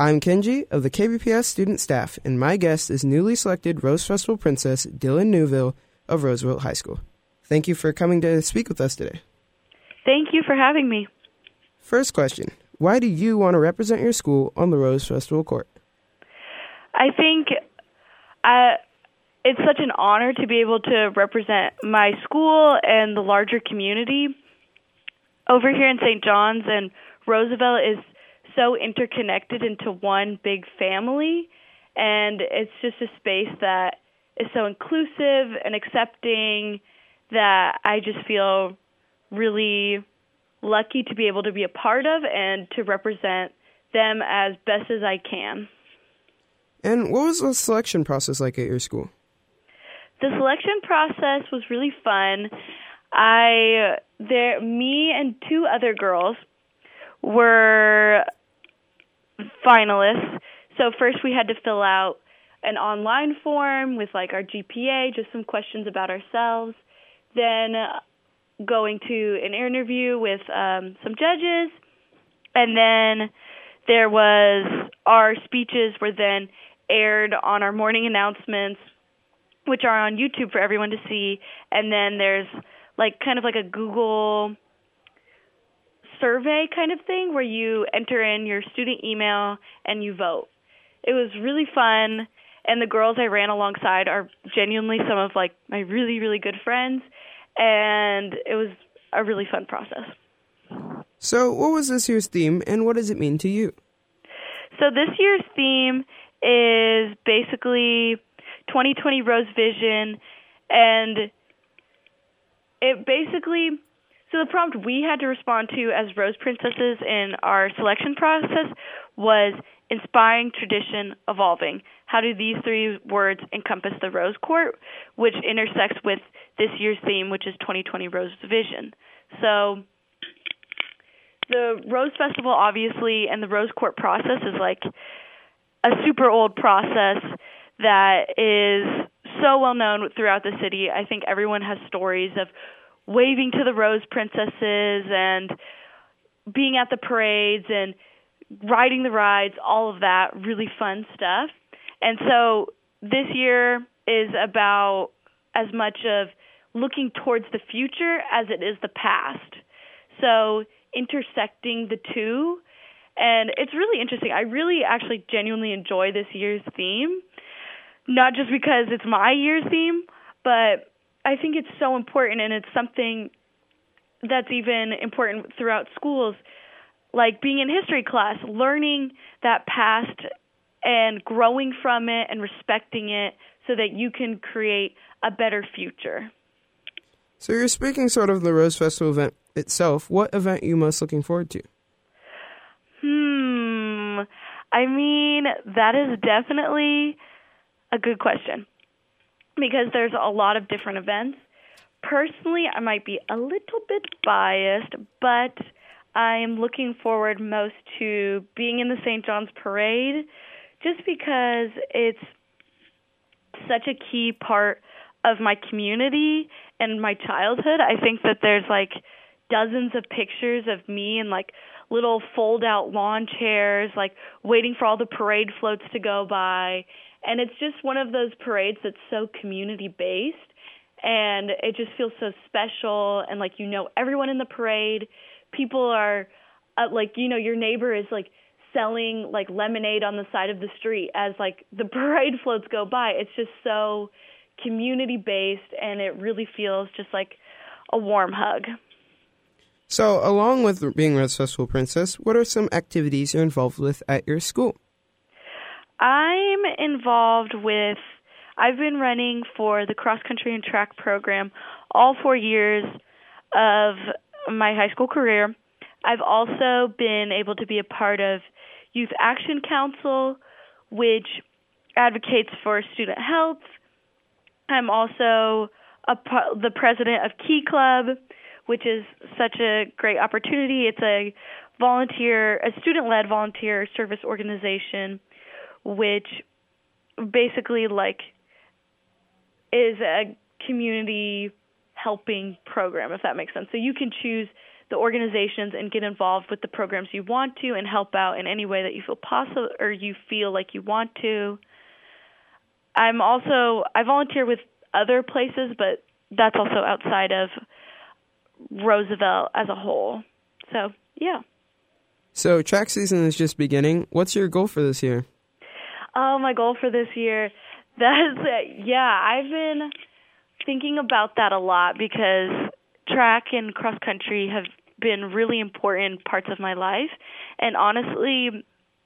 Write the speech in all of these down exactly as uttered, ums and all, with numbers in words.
I'm Kenji of the K B P S student staff, and my guest is newly selected Rose Festival Princess Dylan Newville of Roosevelt High School. Thank you for coming to speak with us today. Thank you for having me. First question, why do you want to represent your school on the Rose Festival court? I think uh, it's such an honor to be able to represent my school and the larger community. Over here in Saint John's, and Roosevelt is so interconnected into one big family, and it's just a space that is so inclusive and accepting that I just feel really lucky to be able to be a part of and to represent them as best as I can. And what was the selection process like at your school? The selection process was really fun. I there me and two other girls were finalists. So first we had to fill out an online form with like our G P A, just some questions about ourselves. Then going to an interview with um, some judges. And then there was our speeches were then aired on our morning announcements, which are on YouTube for everyone to see. And then there's like kind of like a Google survey kind of thing where you enter in your student email and you vote. It was really fun, and the girls I ran alongside are genuinely some of like my really, really good friends, and it was a really fun process. So what was this year's theme, and what does it mean to you? So this year's theme is basically twenty twenty Rose Vision, and it basically... So the prompt we had to respond to as Rose Princesses in our selection process was inspiring, tradition, evolving. How do these three words encompass the Rose Court, which intersects with this year's theme, which is twenty twenty Rose Vision. So the Rose Festival, obviously, and the Rose Court process is like a super old process that is so well known throughout the city. I think everyone has stories of waving to the Rose Princesses and being at the parades and riding the rides, all of that really fun stuff. And so this year is about as much of looking towards the future as it is the past. So intersecting the two. And it's really interesting. I really actually genuinely enjoy this year's theme, not just because it's my year's theme, but I think it's so important, and it's something that's even important throughout schools, like being in history class, learning that past and growing from it and respecting it so that you can create a better future. So you're speaking sort of the Rose Festival event itself. What event are you most looking forward to? Hmm. I mean, that is definitely a good question, because there's a lot of different events. Personally, I might be a little bit biased, but I'm looking forward most to being in the Saint John's Parade, just because it's such a key part of my community and my childhood. I think that there's like dozens of pictures of me in like little fold-out lawn chairs, like waiting for all the parade floats to go by. And it's just one of those parades that's so community-based, and it just feels so special, and, like, you know everyone in the parade. People are, uh, like, you know, your neighbor is, like, selling, like, lemonade on the side of the street as, like, the parade floats go by. It's just so community-based, and it really feels just like a warm hug. So, along with being Rose Festival Princess, what are some activities you're involved with at your school? I'm involved with, I've been running for the cross-country and track program all four years of my high school career. I've also been able to be a part of Youth Action Council, which advocates for student health. I'm also a, the president of Key Club, which is such a great opportunity. It's a volunteer, a student-led volunteer service organization, which basically like is a community helping program, if that makes sense. So you can choose the organizations and get involved with the programs you want to and help out in any way that you feel possible or you feel like you want to. I'm also, I volunteer with other places, but that's also outside of Roosevelt as a whole. So, yeah. So track season is just beginning. What's your goal for this year? Oh, my goal for this year, that's it. Yeah, I've been thinking about that a lot because track and cross country have been really important parts of my life. And honestly,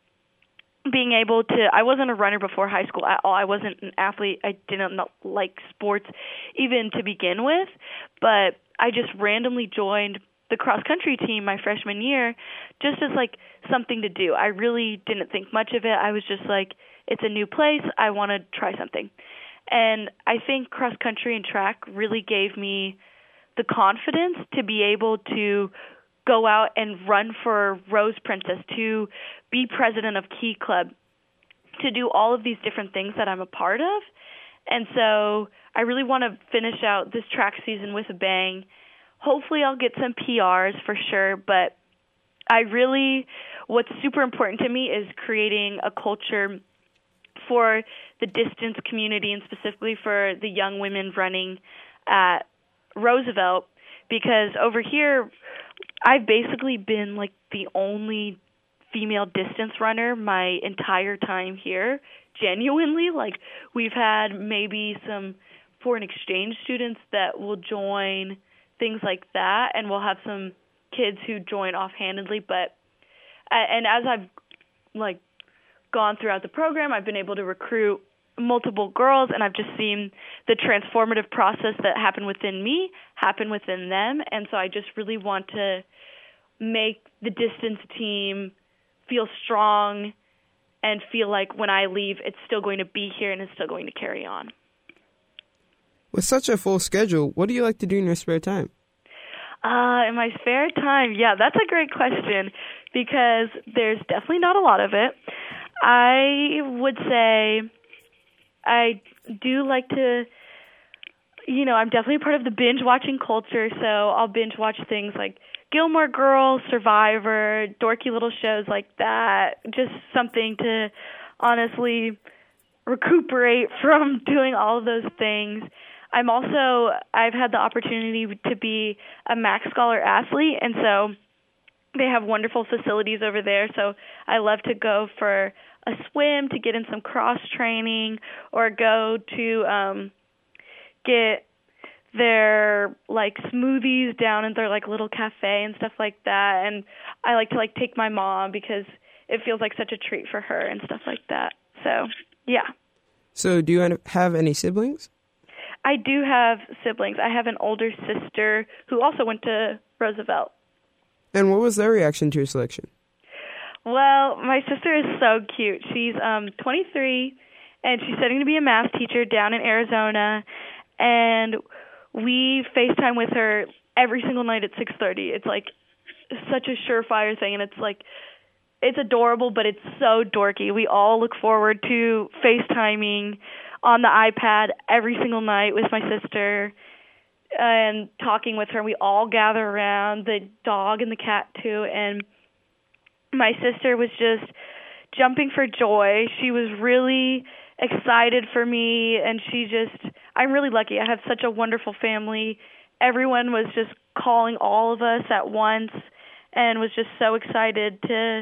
being able to, I wasn't a runner before high school at all. I wasn't an athlete. I didn't like sports even to begin with, but I just randomly joined the cross country team my freshman year just as like something to do. I really didn't think much of it. I was just like, it's a new place. I want to try something. And I think cross country and track really gave me the confidence to be able to go out and run for Rose Princess, to be president of Key Club, to do all of these different things that I'm a part of. And so I really want to finish out this track season with a bang. Hopefully I'll get some P Rs for sure, but I really, what's super important to me is creating a culture for the distance community and specifically for the young women running at Roosevelt, because over here I've basically been like the only female distance runner my entire time here. Genuinely, like we've had maybe some foreign exchange students that will join, things like that, and we'll have some kids who join offhandedly, but and as I've like gone throughout the program, I've been able to recruit multiple girls, and I've just seen the transformative process that happened within me happen within them. And so I just really want to make the distance team feel strong and feel like when I leave, it's still going to be here and it's still going to carry on. With such a full schedule, what do you like to do in your spare time? Uh, in my spare time, yeah, that's a great question because there's definitely not a lot of it. I would say I do like to, you know, I'm definitely part of the binge watching culture, so I'll binge watch things like Gilmore Girls, Survivor, dorky little shows like that, just something to honestly recuperate from doing all of those things. I'm also, I've had the opportunity to be a Max Scholar athlete, and so they have wonderful facilities over there, so I love to go for a swim to get in some cross training or go to um, get their like smoothies down in their like little cafe and stuff like that. And I like to like take my mom because it feels like such a treat for her and stuff like that. So, yeah. So do you have any siblings? I do have siblings. I have an older sister who also went to Roosevelt. And what was their reaction to your selection? Well, my sister is so cute. She's um twenty-three, and she's studying to be a math teacher down in Arizona, and we FaceTime with her every single night at six thirty. It's like such a surefire thing, and it's like, it's adorable, but it's so dorky. We all look forward to FaceTiming on the iPad every single night with my sister and talking with her. We all gather around, the dog and the cat too, and my sister was just jumping for joy. She was really excited for me, and she just, I'm really lucky. I have such a wonderful family. Everyone was just calling all of us at once and was just so excited to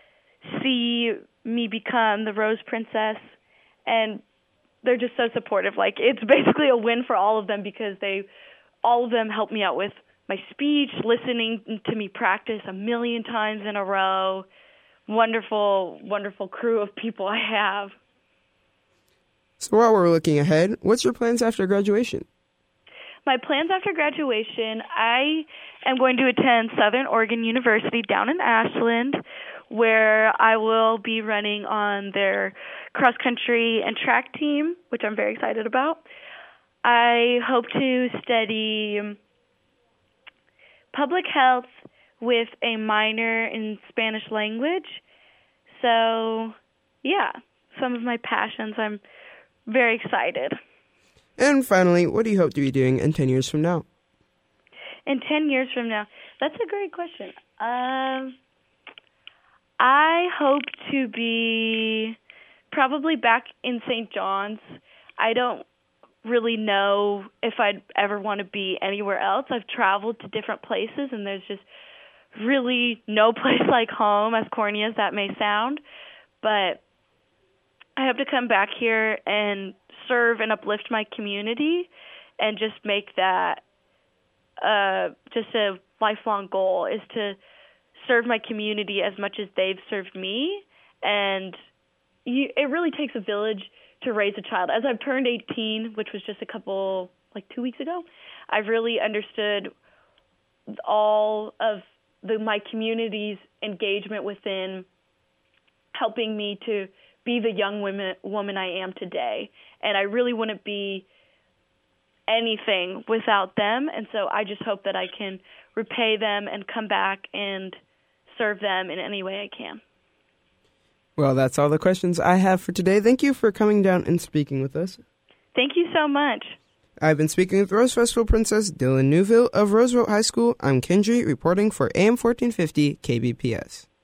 see me become the Rose Princess, and they're just so supportive. Like, it's basically a win for all of them because they, all of them helped me out with my speech, listening to me practice a million times in a row. Wonderful, wonderful crew of people I have. So while we're looking ahead, what's your plans after graduation? My plans after graduation, I am going to attend Southern Oregon University down in Ashland, where I will be running on their cross-country and track team, which I'm very excited about. I hope to study public health with a minor in Spanish language. So, yeah, some of my passions. I'm very excited. And finally, what do you hope to be doing in ten years from now? In ten years from now, that's a great question. Um, I hope to be probably back in Saint John's. I don't really know if I'd ever want to be anywhere else. I've traveled to different places, and there's just really no place like home, as corny as that may sound. But I hope to come back here and serve and uplift my community and just make that uh, just a lifelong goal, is to serve my community as much as they've served me. And you, it really takes a village to raise a child. As I've turned eighteen, which was just a couple, like two weeks ago, I've really understood all of the my community's engagement within helping me to be the young woman, woman I am today. And I really wouldn't be anything without them. And so I just hope that I can repay them and come back and serve them in any way I can. Well, that's all the questions I have for today. Thank you for coming down and speaking with us. Thank you so much. I've been speaking with Rose Festival Princess Dylan Neuville of Roosevelt High School. I'm Kendry, reporting for A M fourteen fifty K B P S.